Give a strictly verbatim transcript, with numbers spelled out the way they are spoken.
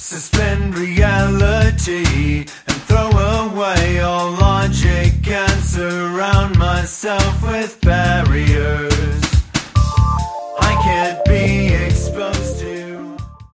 Suspend reality and throw away all logic and surround myself with barriers.